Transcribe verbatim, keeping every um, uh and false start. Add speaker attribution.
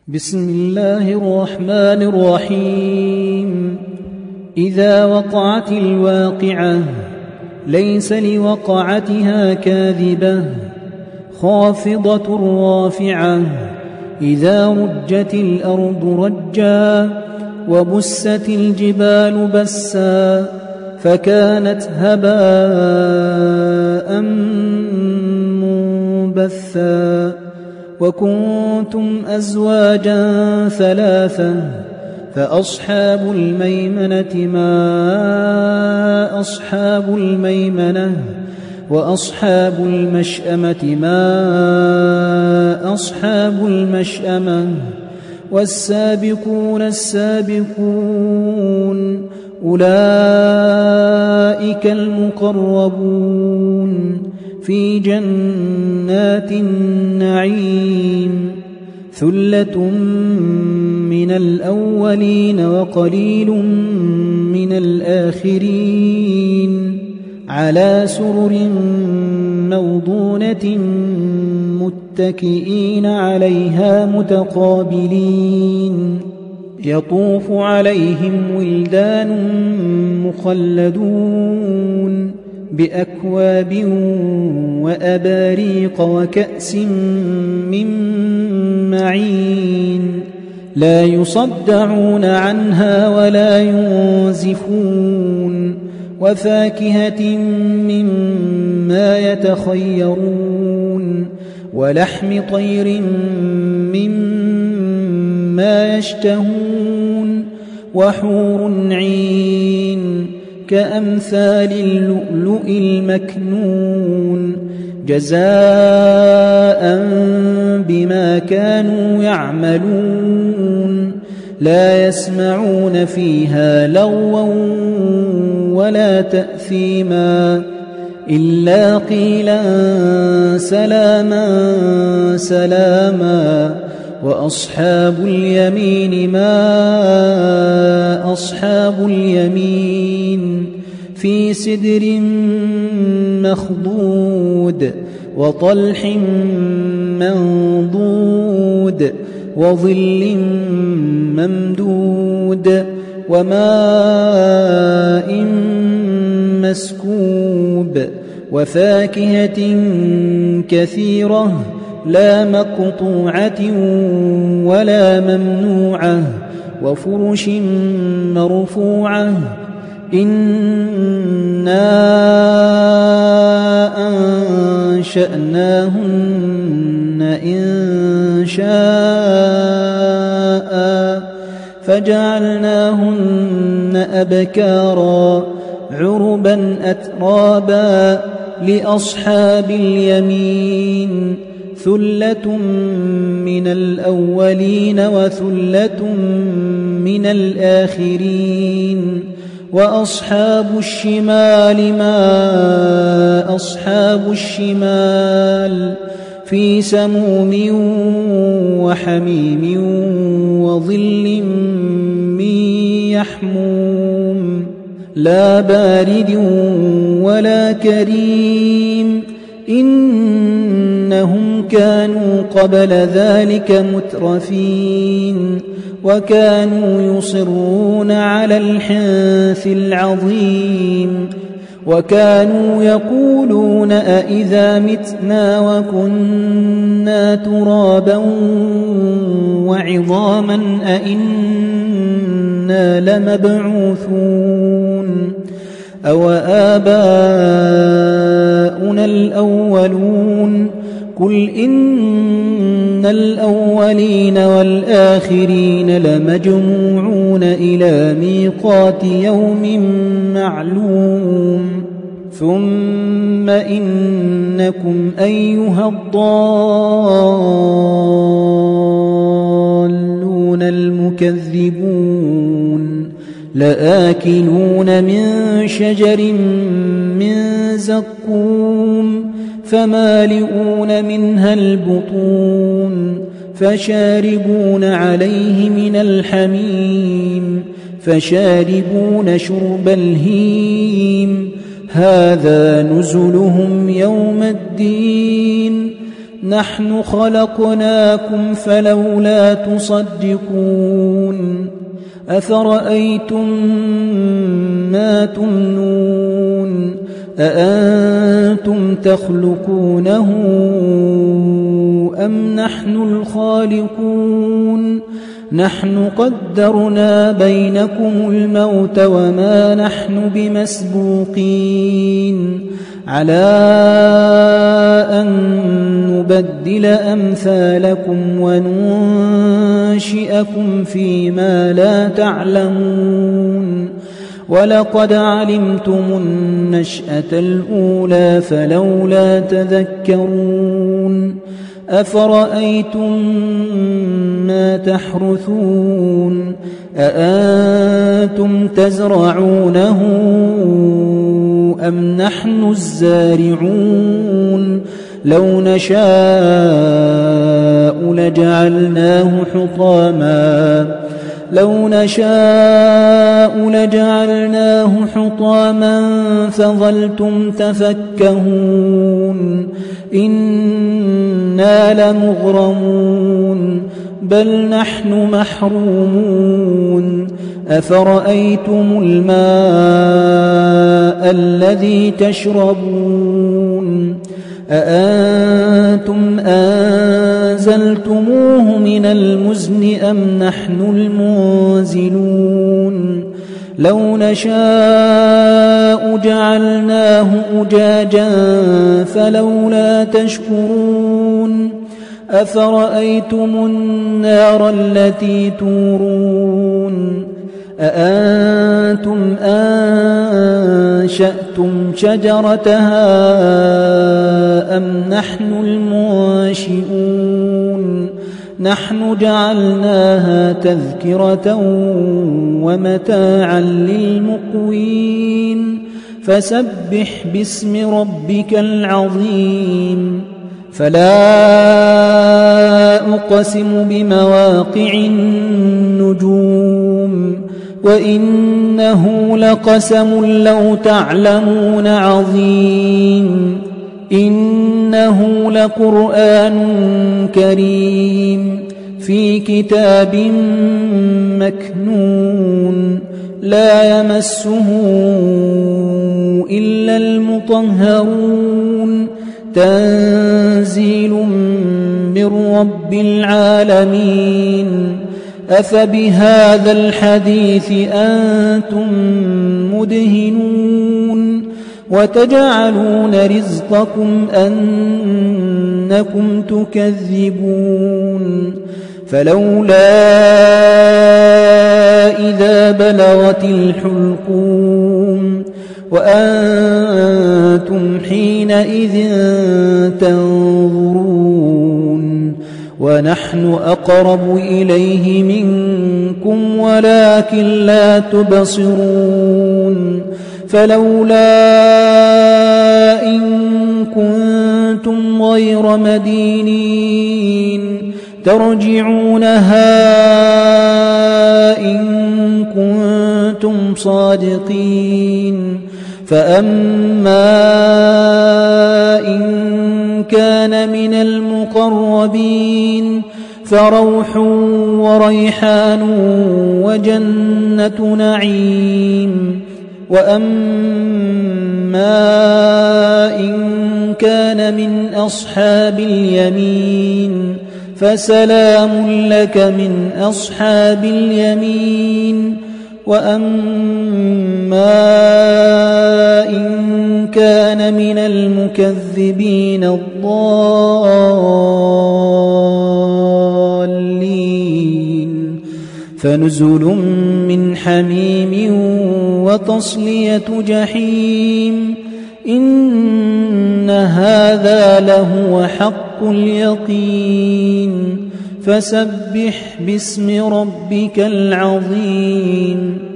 Speaker 1: بسم الله الرحمن الرحيم. إذا وقعت الواقعة ليس لوقعتها كاذبة خافضة رافعة. إذا رجت الأرض رجا وبست الجبال بسا فكانت هباء منبثا. وكنتم أزواجا ثلاثا فأصحاب الميمنة ما أصحاب الميمنة وأصحاب المشأمة ما أصحاب المشأمة. والسابقون السابقون أولئك المقربون في جنات النعيم. ثلة من الأولين وقليل من الآخرين على سرر موضونة متكئين عليها متقابلين. يطوف عليهم ولدان مخلدون بأكواب وأباريق وكأس من معين. لا يصدعون عنها ولا ينزفون. وفاكهة مما يتخيرون ولحم طير مما يشتهون. وحور عين كأمثال اللؤلؤ المكنون جزاء بما كانوا يعملون. لا يسمعون فيها لغوا ولا تأثيما إلا قيلا سلاما سلاما. وأصحاب اليمين ما أصحاب اليمين في سدر مخضود وطلح منضود وظل ممدود وماء مسكوب. وفاكهة كثيرة لا مقطوعة ولا ممنوعة. وفرش مرفوعة. إنا أنشأناهن إن شاء فجعلناهن أبكارا عربا أترابا لأصحاب اليمين. ثلة من الأولين وثلة من الآخرين. وأصحاب الشمال ما أصحاب الشمال في سموم وحميم وظل من يحموم لا بارد ولا كريم. إنهم كانوا قبل ذلك مترفين وكانوا يصرون على الحنث العظيم. وكانوا يقولون أئذا متنا وكنا ترابا وعظاما أئنا لمبعوثون أو آباؤنا الأولون. قل إن الأولين والآخرين لمجموعون إلى ميقات يوم معلوم. ثم إنكم أيها الضالون المكذبون لآكلون من شجر من زقوم فمالئون منها البطون فشاربون عليه من الحميم فشاربون شرب الهيم. هذا نزلهم يوم الدين نحن خلقناكم فلولا تصدقون أفرأيتم ما تمنون أأنتم تخلقونه أم نحن الخالقون نحن قدرنا بينكم الموت وما نحن بمسبوقين على أن نبدل أمثالكم وننشئكم فيما لا تعلمون ولقد علمتم النشأة الأولى فلولا تذكرون أفرأيتم ما تحرثون أأنتم تزرعونه أم نحن الزارعون لو نشاء لجعلناه حطاما لو نشاء لجعلناه حطاما فظلتم تفكهون إنا لمغرمون بل نحن محرومون أفرأيتم الماء الذي تشربون أأنتم أنزلتموه من المزن أم نحن المنزلون لو نشاء جعلناه أجاجا فلولا تشكرون أفرأيتم النار التي تورون أأنتم أنشأتم شجرتها أم نحن المنشئون نحن جعلناها تذكرة ومتاعا للمقوين فسبح باسم ربك العظيم فلا أقسم بمواقع النجوم وإنه لقسم لو تعلمون عظيم إنه لقرآن كريم في كتاب مكنون لا يمسه إلا المطهرون تنزيل من رب العالمين أفبهذا الحديث أنتم مدهنون وتجعلون رزقكم أنكم تكذبون فلولا إذا بلغت الحلقوم وأنتم حينئذ تنظرون ونحن أقرب إليه منكم ولكن لا تبصرون فلولا إن كنتم غير مدينين ترجعونها إن كنتم صادقين فأما إن كان من المقربين فروح وريحان وجنة نعيم وأما إن كان من أصحاب اليمين فسلام لك من أصحاب اليمين وأما إن كان من المكذبين الضالين فنزل من حميم وتصلية جحيم إن هذا لهو حق اليقين فسبح باسم ربك العظيم